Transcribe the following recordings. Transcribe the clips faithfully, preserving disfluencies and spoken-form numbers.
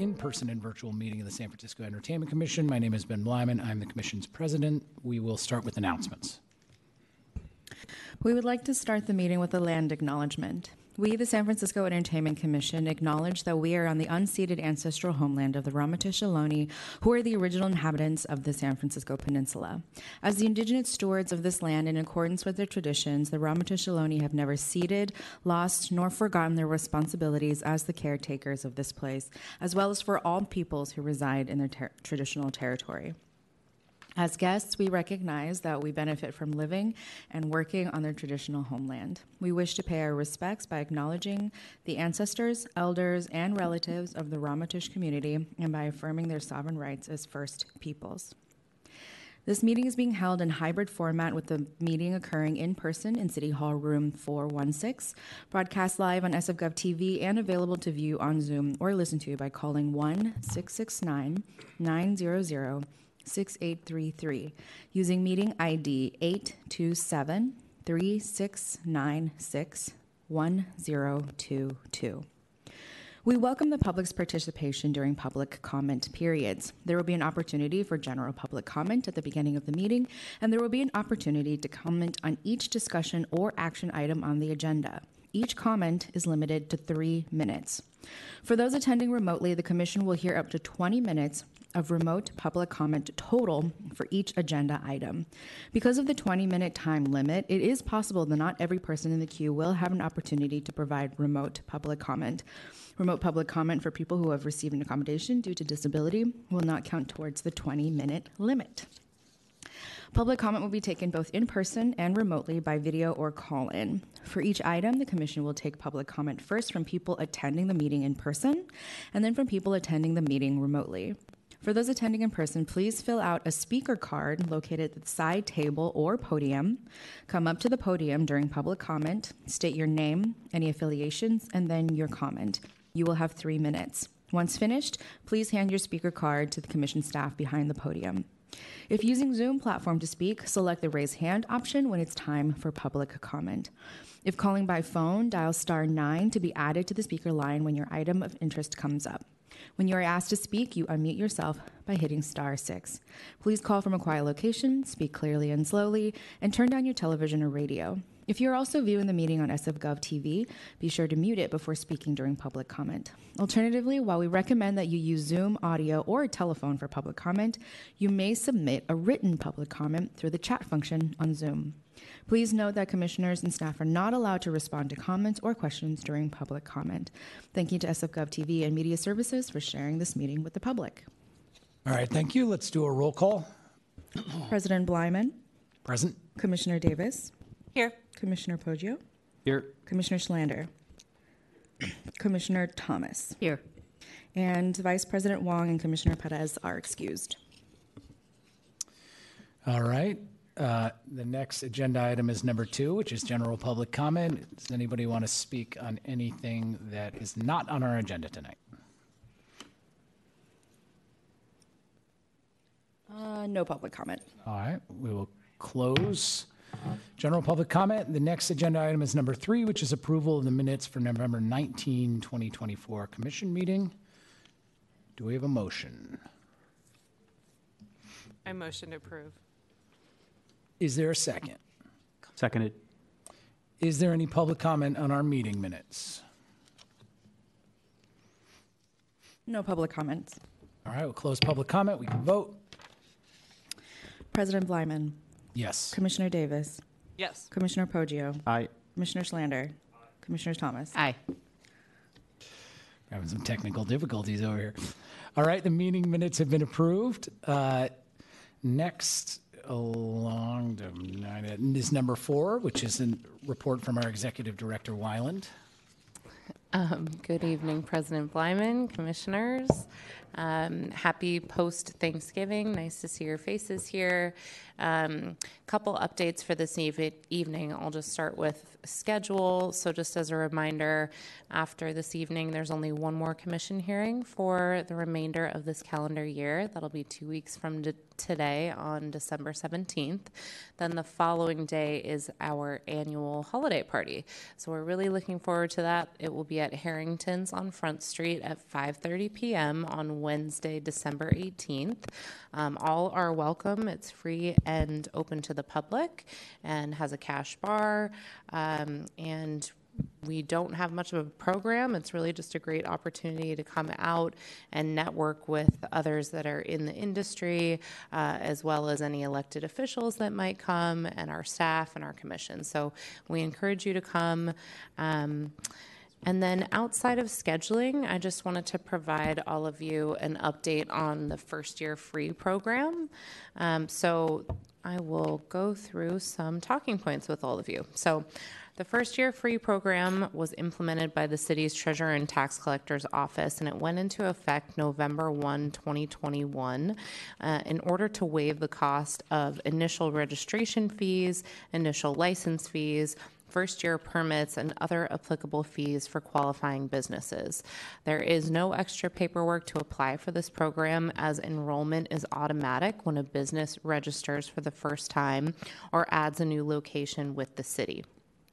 in-person and virtual meeting of the San Francisco Entertainment Commission. My name is Ben Blyman. I'm the Commission's president. We will start with announcements. We would like to start the meeting with a land acknowledgement. We, the San Francisco Entertainment Commission, acknowledge that we are on the unceded ancestral homeland of the Ramaytush Ohlone, who are the original inhabitants of the San Francisco Peninsula. As the indigenous stewards of this land, in accordance with their traditions, the Ramaytush Ohlone have never ceded, lost, nor forgotten their responsibilities as the caretakers of this place, as well as for all peoples who reside in their ter- traditional territory. As guests, we recognize that we benefit from living and working on their traditional homeland. We wish to pay our respects by acknowledging the ancestors, elders, and relatives of the Ramaytush community and by affirming their sovereign rights as First Peoples. This meeting is being held in hybrid format, with the meeting occurring in person in City Hall Room four one six, broadcast live on S F Gov T V, and available to view on Zoom or listen to by calling one six six nine, nine zero zero, six eight three three using meeting I D eight two seven, three six nine six, one zero two two. We welcome the public's participation during public comment periods. There will be an opportunity for general public comment at the beginning of the meeting, and there will be an opportunity to comment on each discussion or action item on the agenda. Each comment is limited to three minutes. For those attending remotely, the Commission will hear up to twenty minutes of remote public comment total for each agenda item. Because of the twenty-minute time limit, it is possible that not every person in the queue will have an opportunity to provide remote public comment. Remote public comment for people who have received an accommodation due to disability will not count towards the twenty-minute limit. Public comment will be taken both in person and remotely by video or call-in. For each item, the Commission will take public comment first from people attending the meeting in person, and then from people attending the meeting remotely. For those attending in person, please fill out a speaker card located at the side table or podium. Come up to the podium during public comment, state your name, any affiliations, and then your comment. You will have three minutes. Once finished, please hand your speaker card to the Commission staff behind the podium. If using Zoom platform to speak, select the raise hand option when it's time for public comment. If calling by phone, dial star nine to be added to the speaker line when your item of interest comes up. When you are asked to speak, you unmute yourself by hitting star six. Please call from a quiet location, speak clearly and slowly, and turn down your television or radio. If you're also viewing the meeting on S F Gov T V, be sure to mute it before speaking during public comment. Alternatively, while we recommend that you use Zoom audio or a telephone for public comment, you may submit a written public comment through the chat function on Zoom. Please note that commissioners and staff are not allowed to respond to comments or questions during public comment. Thank you to S F Gov T V and Media Services for sharing this meeting with the public. All right, thank you. Let's do a roll call. President Blyman. Present. Commissioner Davis. Here. Commissioner Poggio. Here. Commissioner Schlander. Commissioner Thomas. Here. And Vice President Wong and Commissioner Perez are excused. All right. Uh, the next agenda item is number two, which is general public comment. Does anybody want to speak on anything that is not on our agenda tonight? Uh, no public comment. All right. We will close general public comment. The next agenda item is number three, which is approval of the minutes for November nineteenth, twenty twenty-four Commission meeting. Do we have a motion? I motion to approve. Is there a second? Seconded. Is there any public comment on our meeting minutes? No public comments. All right, we'll close public comment. We can vote. President Blyman. Yes. Commissioner Davis. Yes. Commissioner Poggio. Aye. Commissioner Schlander. Commissioner Thomas. Aye. We're having some technical difficulties over here. All right, the meeting minutes have been approved. Uh, next along to is number four, which is a report from our Executive Director, Weiland. Um, good evening, President Blyman, Commissioners. Um, happy post-Thanksgiving. Nice to see your faces here. Um, couple updates for this eve- evening. I'll just start with schedule. So just as a reminder, after this evening, there's only one more commission hearing for the remainder of this calendar year. That'll be two weeks from d- today on December seventeenth. Then the following day is our annual holiday party. So we're really looking forward to that. It will be at Harrington's on Front Street at five thirty p.m. on Wednesday, December eighteenth. Um, all are welcome. It's free and open to the public and has a cash bar. Um, and we don't have much of a program. It's really just a great opportunity to come out and network with others that are in the industry, uh, as well as any elected officials that might come, and our staff and our commission. So we encourage you to come. Um, And then outside of scheduling, I just wanted to provide all of you an update on the first year free program. Um, so I will go through some talking points with all of you. So the first year free program was implemented by the city's treasurer and tax collector's office, and it went into effect November first, twenty twenty-one, uh, in order to waive the cost of initial registration fees, initial license fees, first-year permits, and other applicable fees for qualifying businesses. There is no extra paperwork to apply for this program, as enrollment is automatic when a business registers for the first time or adds a new location with the city.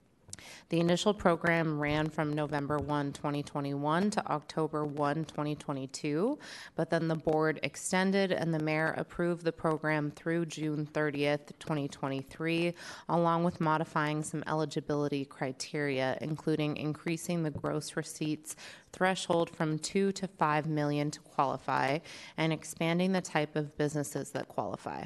The initial program ran from November first, twenty twenty-one to October first, twenty twenty-two, but then the board extended and the mayor approved the program through June thirtieth, twenty twenty-three, along with modifying some eligibility criteria, including increasing the gross receipts threshold from two to five million to qualify and expanding the type of businesses that qualify.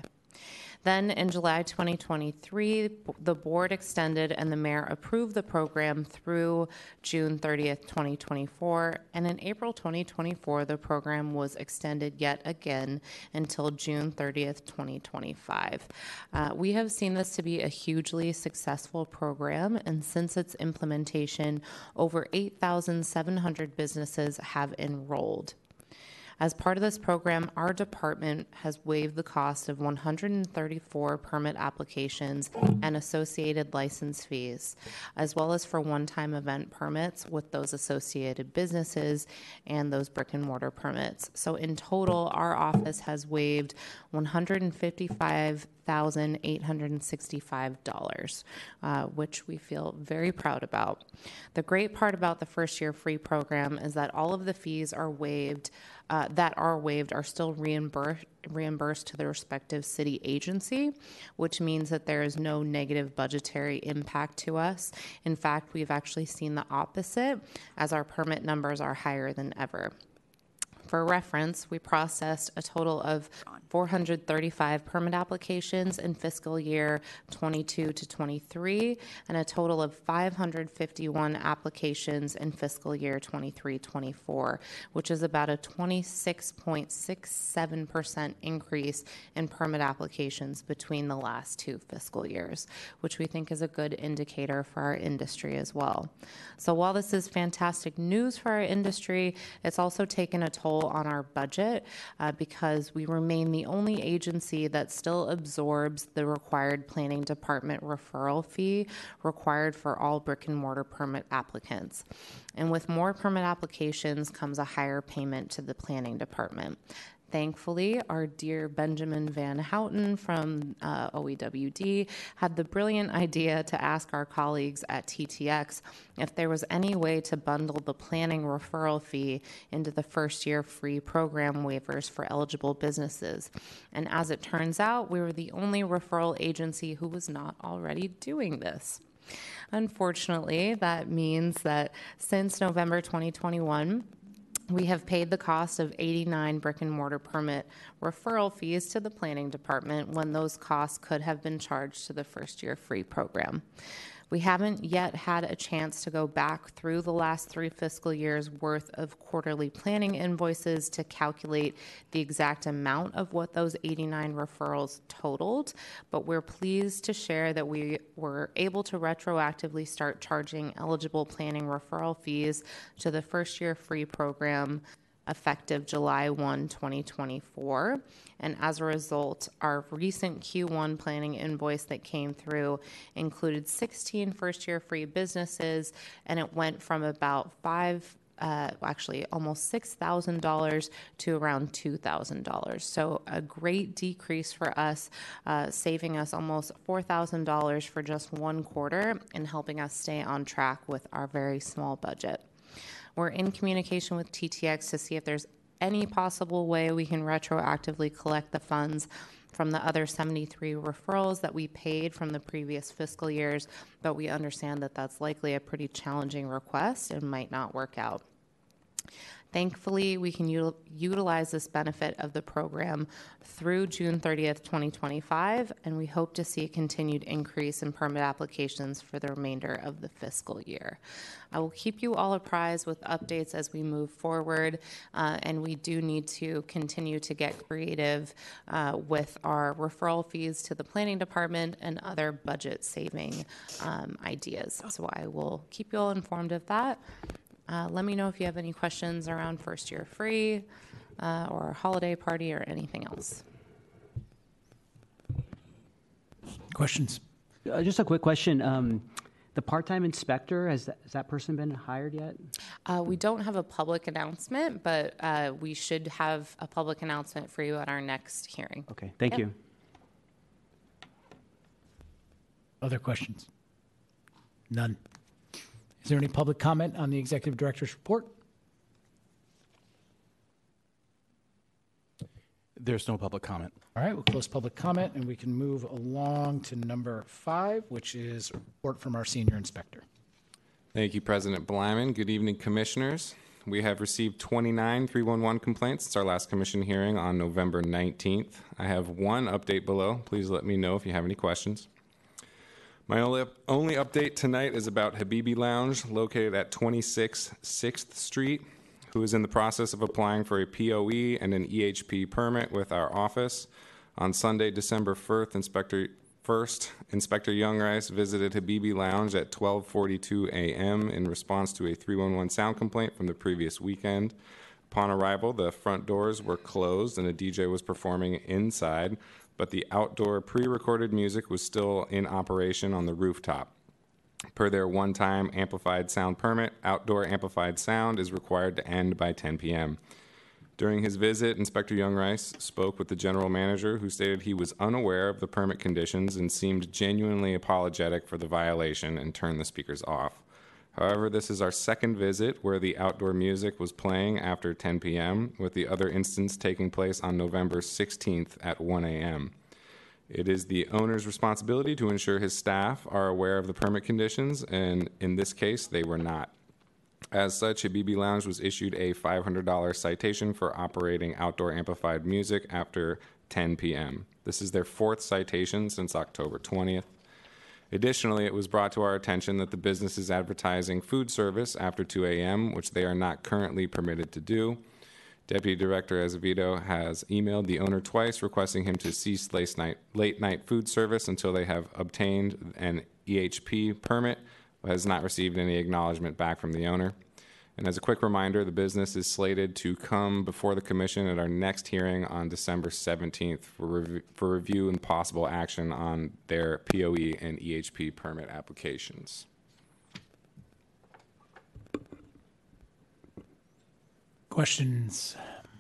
Then in July twenty twenty-three, the board extended and the mayor approved the program through June thirtieth, twenty twenty-four. And in April twenty twenty-four, the program was extended yet again until June thirtieth, twenty twenty-five. Uh, we have seen this to be a hugely successful program, and since its implementation, over eight thousand seven hundred businesses have enrolled. As part of this program, our department has waived the cost of one hundred thirty-four permit applications and associated license fees, as well as for one-time event permits with those associated businesses and those brick and mortar permits. So in total, our office has waived one hundred fifty-five thousand eight hundred sixty-five dollars, uh, which we feel very proud about. The great part about the first year free program is that all of the fees are waived, uh, that are waived are still reimbursed reimbursed to the respective city agency, which means that there is no negative budgetary impact to us. In fact, we've actually seen the opposite, as our permit numbers are higher than ever. For reference, we processed a total of four hundred thirty-five permit applications in fiscal year twenty-two to twenty-three, and a total of five hundred fifty-one applications in fiscal year twenty-three twenty-four, which is about a twenty-six point six seven percent increase in permit applications between the last two fiscal years, which we think is a good indicator for our industry as well. So while this is fantastic news for our industry, it's also taken a toll on our budget uh, because we remain the only agency that still absorbs the required planning department referral fee required for all brick and mortar permit applicants. And with more permit applications comes a higher payment to the planning department. Thankfully, our dear Benjamin Van Houten from uh, O E W D had the brilliant idea to ask our colleagues at T T X if there was any way to bundle the planning referral fee into the first year free program waivers for eligible businesses. And as it turns out, we were the only referral agency who was not already doing this. Unfortunately, that means that since November twenty twenty-one, we have paid the cost of eighty-nine brick and mortar permit referral fees to the planning department when those costs could have been charged to the first year free program. We haven't yet had a chance to go back through the last three fiscal years worth of quarterly planning invoices to calculate the exact amount of what those eighty-nine referrals totaled, but we're pleased to share that we were able to retroactively start charging eligible planning referral fees to the first year free program effective July first, twenty twenty-four. And as a result, our recent Q one planning invoice that came through included sixteen first-year free businesses, and it went from about five, uh, actually almost six thousand dollars to around two thousand dollars. So a great decrease for us, uh, saving us almost four thousand dollars for just one quarter and helping us stay on track with our very small budget. We're in communication with T T X to see if there's any possible way we can retroactively collect the funds from the other seventy-three referrals that we paid from the previous fiscal years, but we understand that that's likely a pretty challenging request and might not work out. Thankfully, we can util- utilize this benefit of the program through June thirtieth, twenty twenty-five, and we hope to see a continued increase in permit applications for the remainder of the fiscal year. I will keep you all apprised with updates as we move forward, uh, and we do need to continue to get creative uh, with our referral fees to the planning department and other budget saving um, ideas. So I will keep you all informed of that. Uh, let me know if you have any questions around first year free uh, or holiday party or anything else. Questions? Uh, just a quick question. Um, the part-time inspector, has that, has that person been hired yet? Uh, we don't have a public announcement, but uh, we should have a public announcement for you at our next hearing. Okay, thank Yep. you. Other questions? None. Is there any public comment on the executive director's report? There's no public comment. All right, we'll close public comment and we can move along to number five, which is a report from our senior inspector. Thank you, President Blyman. Good evening, Commissioners. We have received twenty-nine three one one complaints since our last commission hearing on November nineteenth. I have one update below. Please let me know if you have any questions. My only, only update tonight is about Habibi Lounge, located at twenty-six sixth Street, who is in the process of applying for a P O E and an E H P permit with our office. On Sunday, December first, Inspector First, Inspector Youngrice visited Habibi Lounge at twelve forty-two a m in response to a three one one sound complaint from the previous weekend. Upon arrival, the front doors were closed and a D J was performing inside, but the outdoor pre-recorded music was still in operation on the rooftop. Per their one-time amplified sound permit, outdoor amplified sound is required to end by ten p m During his visit, Inspector Youngrice spoke with the general manager, who stated he was unaware of the permit conditions and seemed genuinely apologetic for the violation and turned the speakers off. However, this is our second visit where the outdoor music was playing after ten p m, with the other instance taking place on November sixteenth at one a m It is the owner's responsibility to ensure his staff are aware of the permit conditions, and in this case, they were not. As such, Habibi Lounge was issued a five hundred dollars citation for operating outdoor amplified music after ten p m This is their fourth citation since October twentieth. Additionally, it was brought to our attention that the business is advertising food service after two a m, which they are not currently permitted to do. Deputy Director Azevedo has emailed the owner twice requesting him to cease late night, late night food service until they have obtained an E H P permit, but has not received any acknowledgement back from the owner. And as a quick reminder, the business is slated to come before the Commission at our next hearing on December seventeenth for, rev- for review and possible action on their P O E and E H P permit applications. Questions?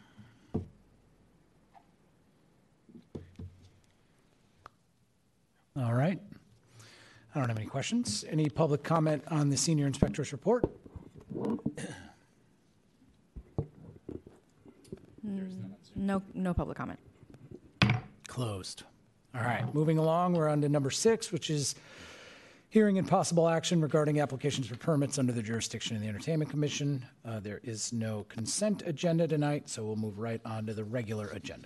All right. I don't have any questions. Any public comment on the senior inspector's report? No, no public comment. Closed. All right, moving along, we're on to number six, which is hearing and possible action regarding applications for permits under the jurisdiction of the Entertainment Commission. Uh, there is no consent agenda tonight, so we'll move right on to the regular agenda.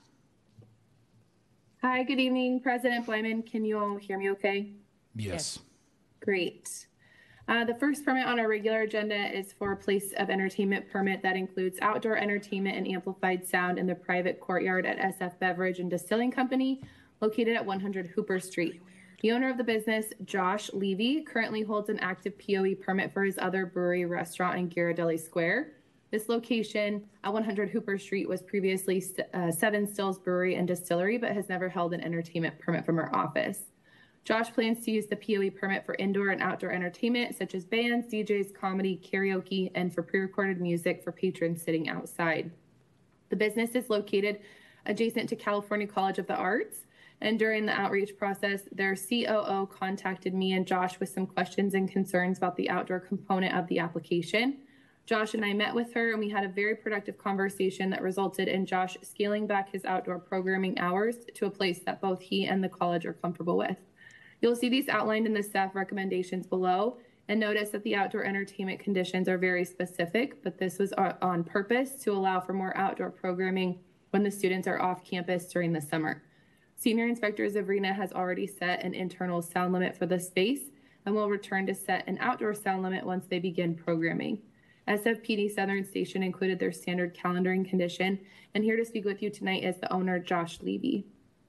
Hi, good evening, President Blyman. Can you all hear me okay? Yes. Great. Uh, the first permit on our regular agenda is for a place of entertainment permit that includes outdoor entertainment and amplified sound in the private courtyard at S F Beverage and Distilling Company, located at one hundred Hooper Street. The owner of the business, Josh Levy, currently holds an active P O E permit for his other brewery restaurant in Ghirardelli Square. This location at one hundred Hooper Street was previously uh, Seven Stills Brewery and Distillery, but has never held an entertainment permit from our office. Josh plans to use the P O E permit for indoor and outdoor entertainment, such as bands, D Js, comedy, karaoke, and for pre-recorded music for patrons sitting outside. The business is located adjacent to California College of the Arts, and during the outreach process, their C O O contacted me and Josh with some questions and concerns about the outdoor component of the application. Josh and I met with her, and we had a very productive conversation that resulted in Josh scaling back his outdoor programming hours to a place that both he and the college are comfortable with. You'll see these outlined in the staff recommendations below, and notice that the outdoor entertainment conditions are very specific, but this was on purpose to allow for more outdoor programming when the students are off campus during the summer. Senior Inspector Zavrina has already set an internal sound limit for the space and will return to set an outdoor sound limit once they begin programming. S F P D Southern Station included their standard calendaring condition, and here to speak with you tonight is the owner, Josh Levy.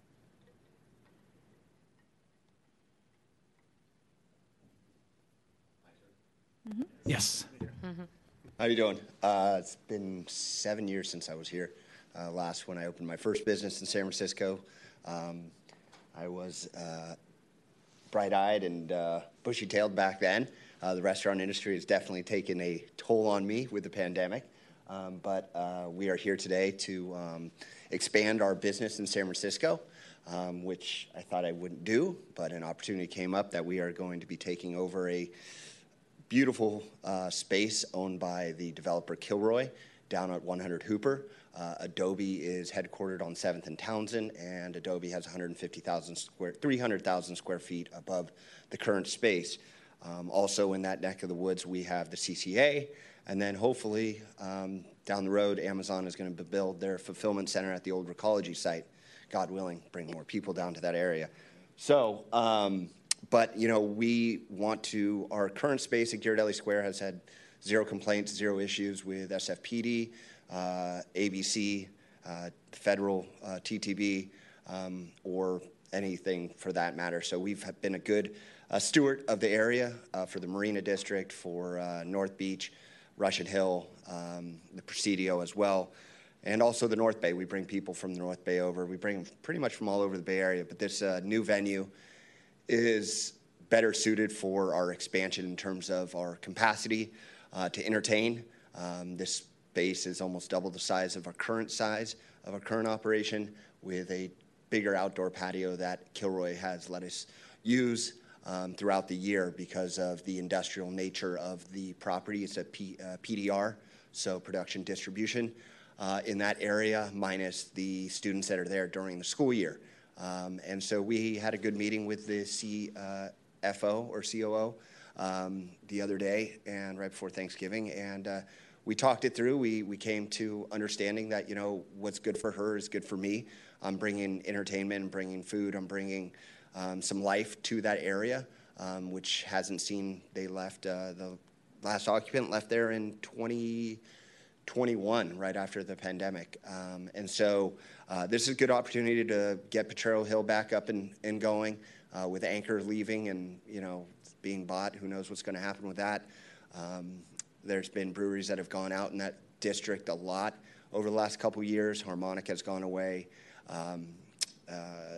Mm-hmm. Yes. Mm-hmm. How you doing? Uh, it's been seven years since I was here. Uh, last when I opened my first business in San Francisco. Um, I was uh, bright-eyed and uh, bushy-tailed back then. Uh, the restaurant industry has definitely taken a toll on me with the pandemic. Um, but uh, we are here today to um, expand our business in San Francisco, um, which I thought I wouldn't do, but an opportunity came up that we are going to be taking over a beautiful uh, space owned by the developer Kilroy down at one hundred Hooper. Uh, Adobe is headquartered on seventh and Townsend, and Adobe has one hundred fifty thousand square, three hundred thousand square feet above the current space. Um, also in that neck of the woods, we have the C C A, and then hopefully um, down the road, Amazon is going to build their fulfillment center at the old Recology site. God willing, bring more people down to that area. So, um, but you know, we want to, our current space at Ghirardelli Square has had zero complaints, zero issues with S F P D, uh, A B C, uh, federal uh, T T B, um, or anything for that matter. So we've been a good uh, steward of the area uh, for the Marina District, for uh, North Beach, Russian Hill, um, the Presidio as well, and also the North Bay. We bring people from the North Bay over. We bring them pretty much from all over the Bay Area, but this uh, new venue is better suited for our expansion in terms of our capacity uh, to entertain. Um, this space is almost double the size of our current size of our current operation, with a bigger outdoor patio that Kilroy has let us use um, throughout the year because of the industrial nature of the property. It's a P, uh, P D R, so production distribution, uh, in that area, minus the students that are there during the school year. Um, and so we had a good meeting with the C F O or C O O um, the other day, and right before Thanksgiving, and uh, we talked it through. We we came to understanding that, you know, what's good for her is good for me. I'm bringing entertainment, I'm bringing food, I'm bringing um, some life to that area, um, which hasn't seen. They left uh, the last occupant left there in twenty twenty-one, right after the pandemic. Um, and so uh, this is a good opportunity to get Potrero Hill back up and, and going, uh, with Anchor leaving and, you know, being bought. Who knows what's going to happen with that. Um, there's been breweries that have gone out in that district a lot over the last couple years. Harmonic has gone away. Um, uh,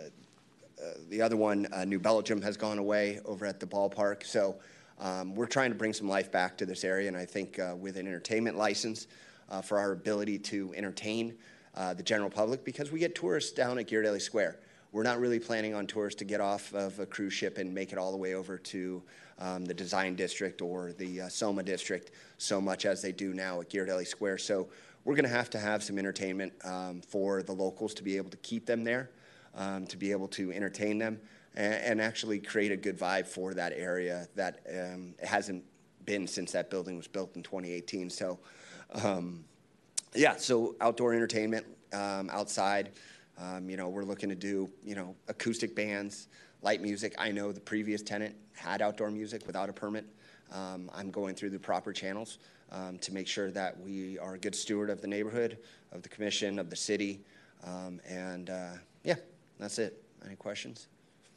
uh, the other one, uh, New Belgium, has gone away over at the ballpark. So um, we're trying to bring some life back to this area, and I think uh, with an entertainment license, Uh, for our ability to entertain uh, the general public, because we get tourists down at Ghirardelli Square. We're not really planning on tourists to get off of a cruise ship and make it all the way over to um, the Design District or the uh, Soma District so much as they do now at Ghirardelli Square. So we're going to have to have some entertainment um, for the locals to be able to keep them there, um, to be able to entertain them, and, and actually create a good vibe for that area that um, hasn't been since that building was built in twenty eighteen. So Um, yeah, so outdoor entertainment, um, outside, um, you know, we're looking to do, you know, acoustic bands, light music. I know the previous tenant had outdoor music without a permit. Um, I'm going through the proper channels um, to make sure that we are a good steward of the neighborhood, of the commission, of the city, um, and uh, yeah, that's it. Any questions?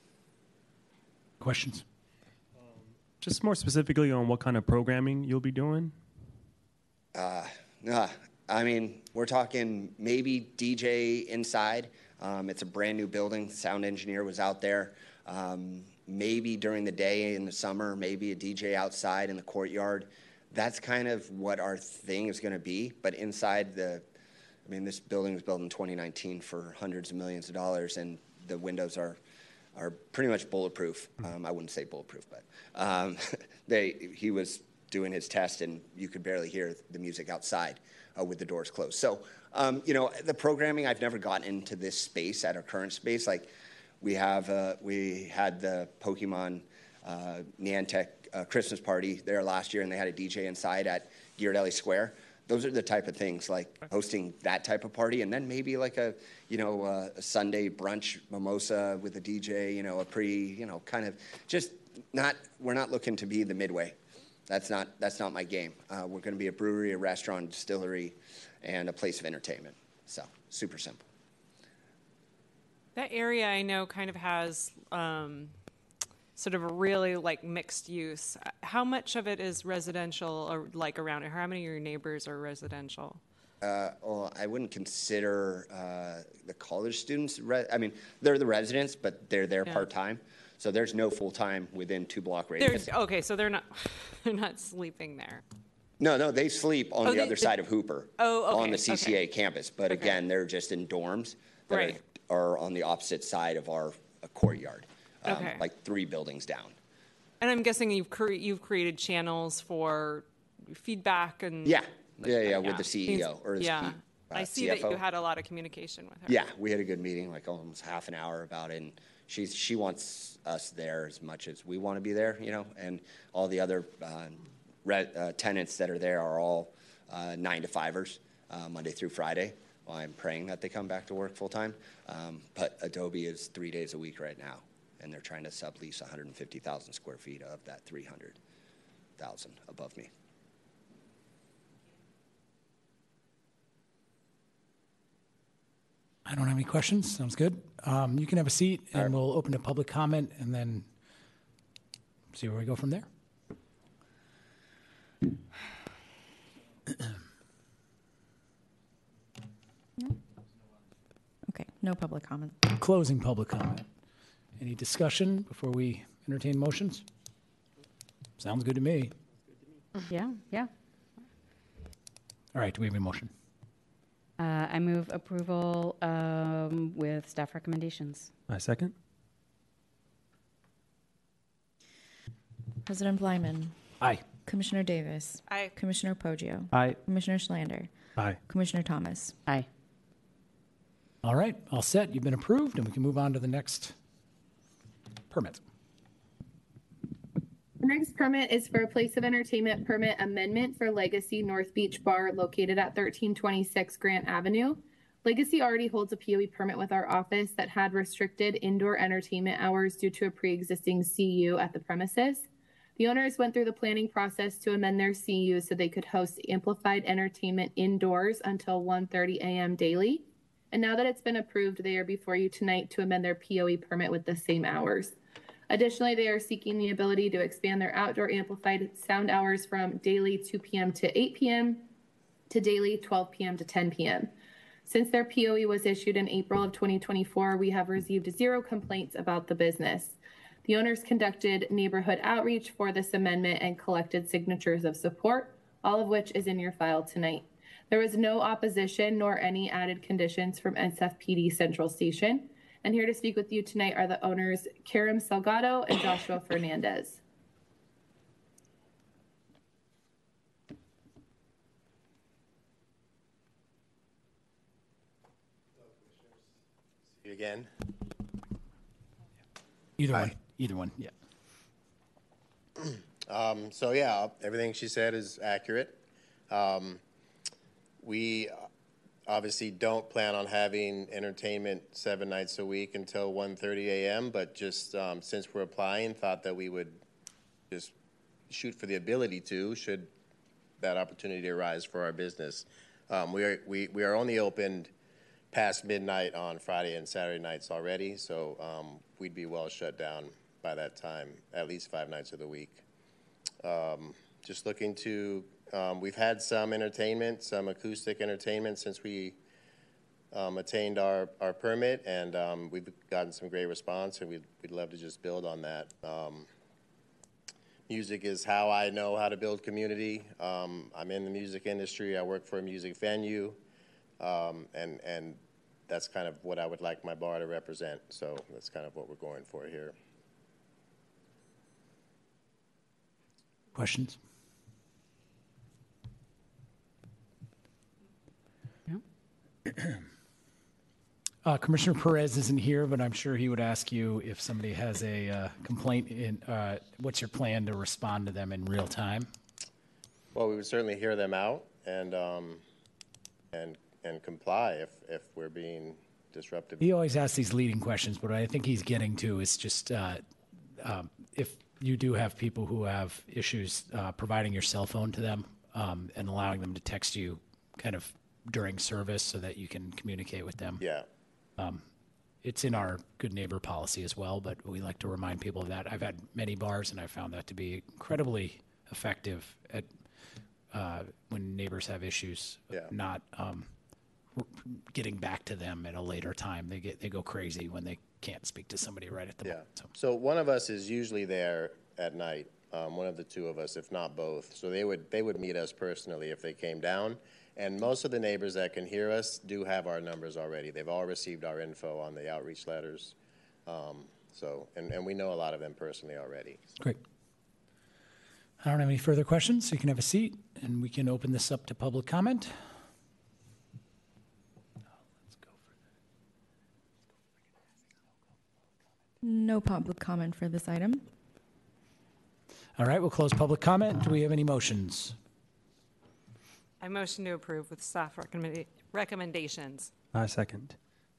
Questions? Just more specifically on what kind of programming you'll be doing? Uh, Uh, I mean, we're talking maybe D J inside. Um, it's a brand new building. Sound engineer was out there. Um, maybe during the day in the summer, maybe a D J outside in the courtyard. That's kind of what our thing is going to be. But inside the, I mean, this building was built in twenty nineteen for hundreds of millions of dollars, and the windows are are pretty much bulletproof. Um, I wouldn't say bulletproof, but um, they he was doing his test, and you could barely hear the music outside uh, with the doors closed. So, um, you know, the programming, I've never gotten into this space at our current space. Like, we have, uh, we had the Pokemon uh, Niantic uh, Christmas party there last year, and they had a D J inside at Ghirardelli Square. Those are the type of things, like hosting that type of party, and then maybe like a, you know, uh, a Sunday brunch mimosa with a D J, you know, a pretty, you know, kind of just not, we're not looking to be the Midway. That's not, that's not my game. Uh, we're going to be a brewery, a restaurant, distillery, and a place of entertainment. So, super simple. That area I know kind of has um, sort of a really like mixed use. How much of it is residential or like around it? How many of your neighbors are residential? Uh, well, I wouldn't consider uh, the college students, re- I mean, they're the residents, but they're there Yeah. part-time. So there's no full-time within two-block radius. There's, okay, so they're not they're not sleeping there. No, no, they sleep on Oh, the they- other the- side of Hooper. Oh, okay, On the C C A okay. campus. But Okay. again, they're just in dorms that Right. are, are on the opposite side of our uh, courtyard, um, Okay. like three buildings down. And I'm guessing you've cre- you've created channels for feedback and Yeah, like yeah, that, yeah, with the C E O or the yeah. C- uh, I see C F O. that you had a lot of communication with her. Yeah, we had a good meeting, like almost half an hour about it. And she's, she wants us there as much as we want to be there, you know, and all the other uh, re- uh, tenants that are there are all uh, nine to fivers, uh, Monday through Friday. Well, I'm praying that they come back to work full time. Um, but Adobe is three days a week right now, and they're trying to sublease one hundred fifty thousand square feet of that three hundred thousand above me. I don't have any questions. Sounds good. Um, you can have a seat, and we'll open to public comment, and then see where we go from there. Okay, no public comment. Closing public comment. Any discussion before we entertain motions? Sounds good to me. Yeah, yeah. All right, do we have a motion? Uh, I move approval um, with staff recommendations. I second. President Blyman, Aye. Commissioner Davis, I Commissioner Poggio, Aye. Commissioner Schlander, Aye. Commissioner Thomas. Aye. All right, all set. You've been approved, and we can move on to the next permit. The next permit is for a place of entertainment permit amendment for Legacy North Beach Bar located at thirteen twenty-six Grant Avenue. Legacy already holds a P O E permit with our office that had restricted indoor entertainment hours due to a pre-existing C U at the premises. The owners went through the planning process to amend their C U so they could host amplified entertainment indoors until one thirty a.m. daily. And now that it's been approved, they are before you tonight to amend their P O E permit with the same hours. Additionally, they are seeking the ability to expand their outdoor amplified sound hours from daily two p.m. to eight p.m. to daily twelve p.m. to ten p.m. Since their P O E was issued in April of twenty twenty-four, we have received zero complaints about the business. The owners conducted neighborhood outreach for this amendment and collected signatures of support, all of which is in your file tonight. There was no opposition nor any added conditions from S F P D Central Station. And here to speak with you tonight are the owners, Karim Salgado and Joshua Fernandez. See you again. Either Aye. one. Either one, yeah. Um, so yeah, everything she said is accurate. Um, we obviously don't plan on having entertainment seven nights a week until one thirty a.m., but just um, since we're applying, thought that we would just shoot for the ability to, should that opportunity arise for our business. Um, we are we, we are only opened past midnight on Friday and Saturday nights already, so um, we'd be well shut down by that time, at least five nights of the week. Um, just looking to Um, we've had some entertainment, some acoustic entertainment since we um, attained our, our permit, and um, we've gotten some great response, and we'd, we'd love to just build on that. Um, music is how I know how to build community. Um, I'm in the music industry. I work for a music venue, um, and, and that's kind of what I would like my bar to represent. So that's kind of what we're going for here. Questions? Uh, Commissioner Perez isn't here, but I'm sure he would ask you if somebody has a uh, complaint. In uh, what's your plan to respond to them in real time? Well, we would certainly hear them out and um, and and comply if if we're being disruptive. He always asks these leading questions, but what I think he's getting to is just uh, um, if you do have people who have issues, uh, providing your cell phone to them um, and allowing them to text you kind of during service so that you can communicate with them. Yeah. Um, it's in our good neighbor policy as well, but we like to remind people of that. I've had many bars, and I found that to be incredibly effective at uh, when neighbors have issues, Yeah. not um, r- getting back to them at a later time. They get they go crazy when they can't speak to somebody right at the Yeah. moment. So. So one of us is usually there at night. Um, one of the two of us, if not both. So they would they would meet us personally if they came down. And most of the neighbors that can hear us do have our numbers already. They've all received our info on the outreach letters. Um, so, and, and we know a lot of them personally already. Great. I don't have any further questions, so you can have a seat, and we can open this up to public comment. No public comment for this item. All right, we'll close public comment. Do we have any motions? I motion to approve with staff recommenda- recommendations. I second.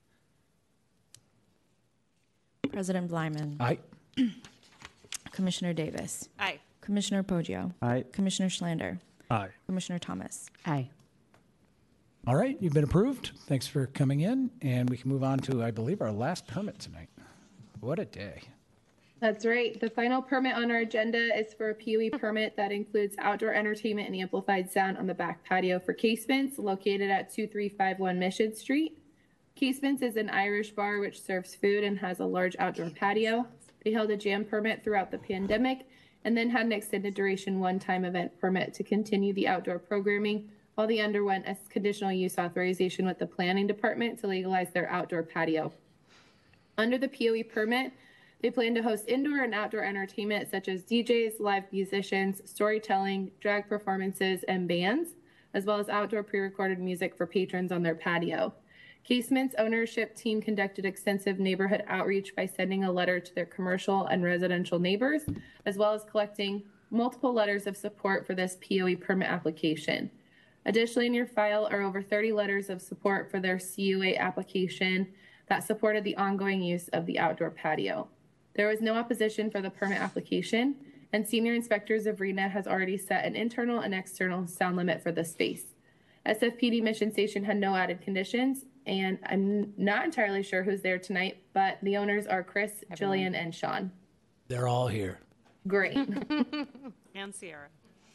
President Blyman. Aye. Commissioner Davis. Aye. Commissioner Poggio. Aye. Commissioner Schlander. Aye. Commissioner Thomas. Aye. All right, you've been approved. Thanks for coming in, and we can move on to, I believe, our last permit tonight. What a day. That's right. The final permit on our agenda is for a P O E permit that includes outdoor entertainment and amplified sound on the back patio for Casements, located at two three five one Mission Street. Casements is an Irish bar which serves food and has a large outdoor patio. They held a jam permit throughout the pandemic and then had an extended duration one-time event permit to continue the outdoor programming while they underwent a conditional use authorization with the planning department to legalize their outdoor patio. Under the P O E permit, they plan to host indoor and outdoor entertainment such as D Js, live musicians, storytelling, drag performances, and bands, as well as outdoor pre-recorded music for patrons on their patio. Casement's ownership team conducted extensive neighborhood outreach by sending a letter to their commercial and residential neighbors, as well as collecting multiple letters of support for this P O E permit application. Additionally, in your file are over thirty letters of support for their C U A application that supported the ongoing use of the outdoor patio. There was no opposition for the permit application, and Senior Inspectors of R E N A has already set an internal and external sound limit for the space. S F P D Mission Station had no added conditions, and I'm not entirely sure who's there tonight, but the owners are Chris, Everyone. Jillian, and Sean. They're all here. Great. And Sierra.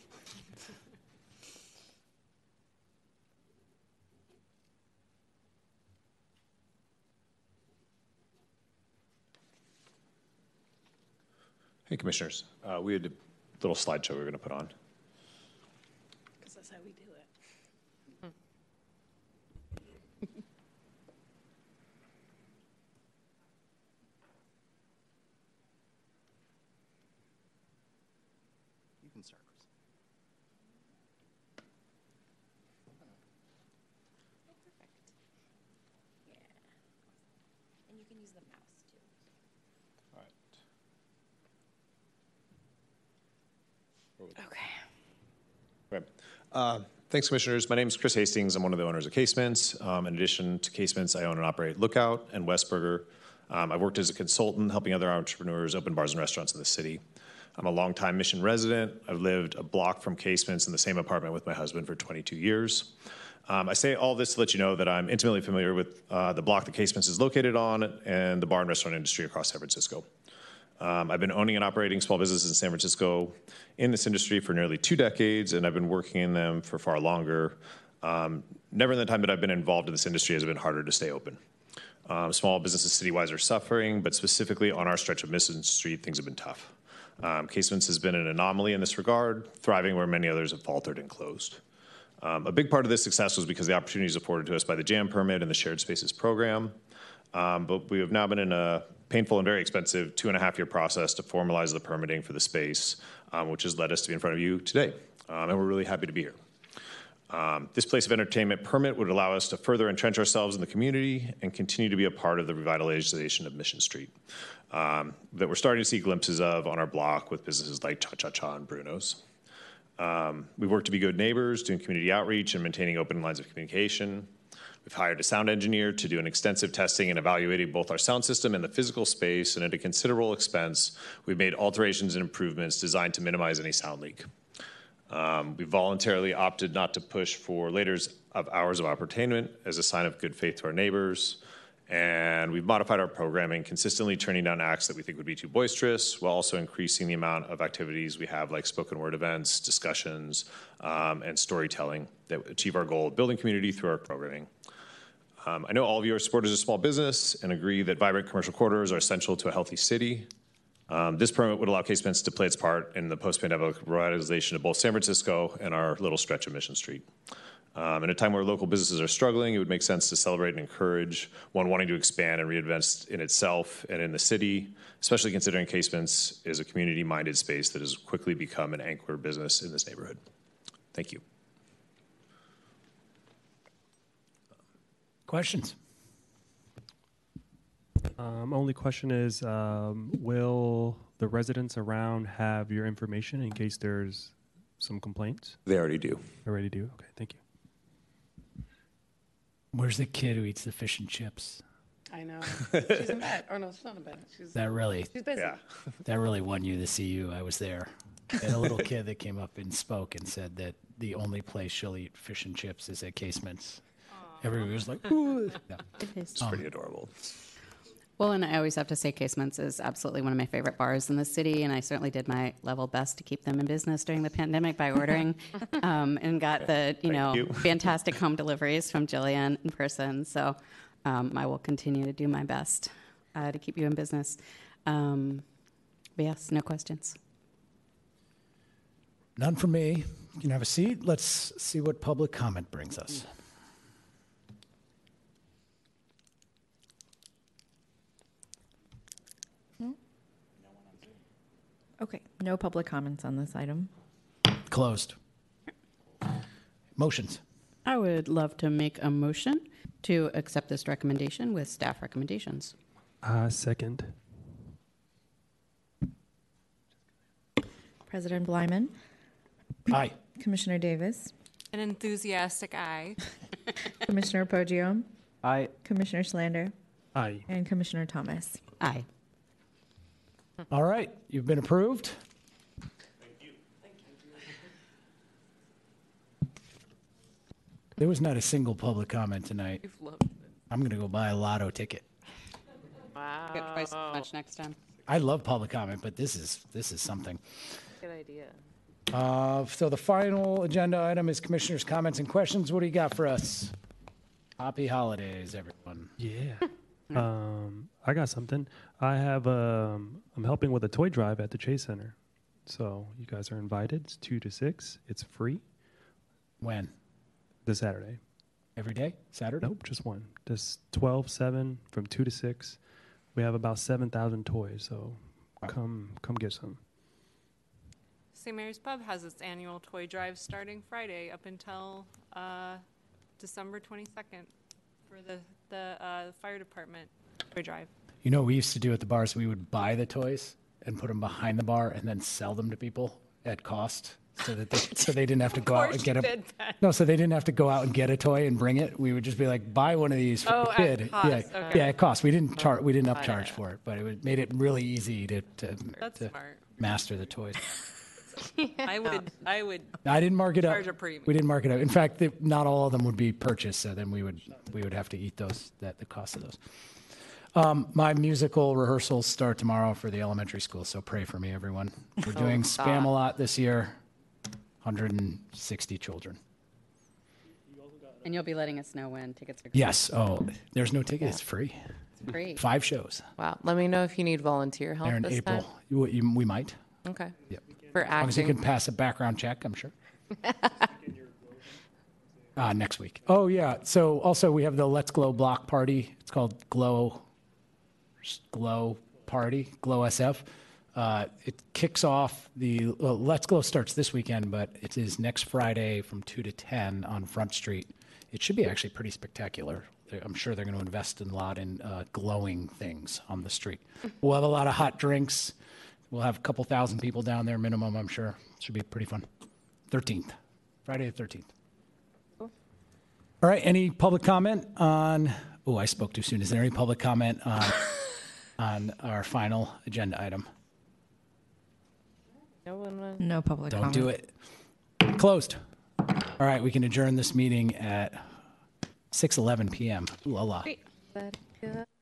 Hey, Commissioners. Uh, we had a little slideshow we were going to put on. Because that's how we do it. You can start, Chris. And you can use the mouse too. All right. Okay. Okay. Uh, thanks, Commissioners. My name is Chris Hastings. I'm one of the owners of Casements. Um, in addition to Casements, I own and operate Lookout and Westburger. Um, I've worked as a consultant helping other entrepreneurs open bars and restaurants in the city. I'm a longtime Mission resident. I've lived a block from Casements in the same apartment with my husband for twenty-two years. Um, I say all this to let you know that I'm intimately familiar with uh, the block that Casements is located on and the bar and restaurant industry across San Francisco. Um, I've been owning and operating small businesses in San Francisco in this industry for nearly two decades, and I've been working in them for far longer. Um, never in the time that I've been involved in this industry has it been harder to stay open. Um, small businesses citywide are suffering, but specifically on our stretch of Mission Street, things have been tough. Um, Casements has been an anomaly in this regard, thriving where many others have faltered and closed. Um, a big part of this success was because the opportunities afforded to us by the JAM permit and the Shared Spaces program. Um, but we have now been in a painful and very expensive two and a half year process to formalize the permitting for the space, um, which has led us to be in front of you today. Um, and we're really happy to be here. Um, this place of entertainment permit would allow us to further entrench ourselves in the community and continue to be a part of the revitalization of Mission Street um, that we're starting to see glimpses of on our block with businesses like Cha Cha Cha and Bruno's. Um, we've worked to be good neighbors, doing community outreach and maintaining open lines of communication. We've hired a sound engineer to do an extensive testing and evaluating both our sound system and the physical space, and at a considerable expense, we've made alterations and improvements designed to minimize any sound leak. Um, we voluntarily opted not to push for later of hours of entertainment as a sign of good faith to our neighbors, and we've modified our programming, consistently turning down acts that we think would be too boisterous, while also increasing the amount of activities we have, like spoken word events, discussions, um, and storytelling that achieve our goal of building community through our programming. Um, I know all of you are supporters of small business and agree that vibrant commercial corridors are essential to a healthy city. Um, this permit would allow Casements to play its part in the post-pandemic revitalization of both San Francisco and our little stretch of Mission Street. Um, in a time where local businesses are struggling, it would make sense to celebrate and encourage one wanting to expand and reinvest in itself and in the city, especially considering Casements is a community-minded space that has quickly become an anchor business in this neighborhood. Thank you. Questions? Um, only question is, um, will the residents around have your information in case there's some complaints? They already do. They already do? Okay, thank you. Where's the kid who eats the fish and chips? I know. She's in bed. Or no, she's not in bed. She's, That really, she's busy. Yeah. that really won you the C U. I was there. And a little kid that came up and spoke and said that the only place she'll eat fish and chips is at Casements. Everybody was like, ooh. No. It's pretty adorable. Well, and I always have to say Casements is absolutely one of my favorite bars in the city, and I certainly did my level best to keep them in business during the pandemic by ordering um, and got the, you know, you. fantastic home deliveries from Jillian in person. So um, I will continue to do my best uh, to keep you in business. Um, but yes, no questions. None from me. You can have a seat. Let's see what public comment brings us. Okay, no public comments on this item. Closed. Motions. I would love to make a motion to accept this recommendation with staff recommendations. Uh, second. President Blyman, Aye. Commissioner Davis, An enthusiastic aye. Commissioner Poggione, Aye. Commissioner Schlander, Aye. and Commissioner Thomas. Aye. All right, you've been approved. There was not a single public comment tonight. You've loved it. I'm going to go buy a lotto ticket. Wow. Get twice as much next time. I love public comment, but this is this is something. Good idea. Uh, so the final agenda item is commissioners' comments and questions. What do you got for us? Happy holidays, everyone. Yeah. um, I got something. I have, um, I'm helping with a toy drive at the Chase Center. So you guys are invited. It's two to six. It's free. When? This Saturday. Every day? Saturday? Nope, just one. Just twelve seven from two to six. We have about seven thousand toys, so come come get some. Saint Mary's Pub has its annual toy drive starting Friday up until uh, December twenty-second for the, the uh, fire department toy drive. You know what we used to do at the bars? We would buy the toys and put them behind the bar and then sell them to people at cost so that they, so they didn't have to go out and get a no, so they didn't have to go out and get a toy and bring it. We would just be like, buy one of these for Oh, the at kid. cost, Yeah, okay. yeah, it cost. We didn't charge. We didn't Got upcharge it. for it, but it would, made it really easy to to, That's to smart. master the toys. I would, I would. I didn't mark it up. Charge a premium. We didn't mark it up. In fact, the, not all of them would be purchased, so then we would we would have to eat those that the cost of those. Um, my musical rehearsals start tomorrow for the elementary school, so pray for me, everyone. We're doing Oh, Spam a God. lot this year. one hundred sixty children. And you'll be letting us know when tickets are. Yes. Oh, there's no ticket. It's free. It's free. Five shows. Wow. Let me know if you need volunteer help They're in this April. time. You, you, we might. Okay. Yep. For As long as you acting. can pass a background check, I'm sure. Uh, next week. Oh, yeah. So also we have the Let's Glow block party. It's called Glow Glow Party, Glow S F. Uh, it kicks off the, well, Let's Glow starts this weekend, but it is next Friday from two to ten on Front Street. It should be actually pretty spectacular. They're- I'm sure they're going to invest a lot in uh, glowing things on the street. We'll have a lot of hot drinks. We'll have a couple thousand people down there minimum, I'm sure. Should be pretty fun. thirteenth, Friday the thirteenth. All right, any public comment on, oh, I spoke too soon. Is there any public comment on, on our final agenda item? No one wants- No public Don't comment. do it. Closed. All right, we can adjourn this meeting at six eleven p.m. Ooh la la. Great. That-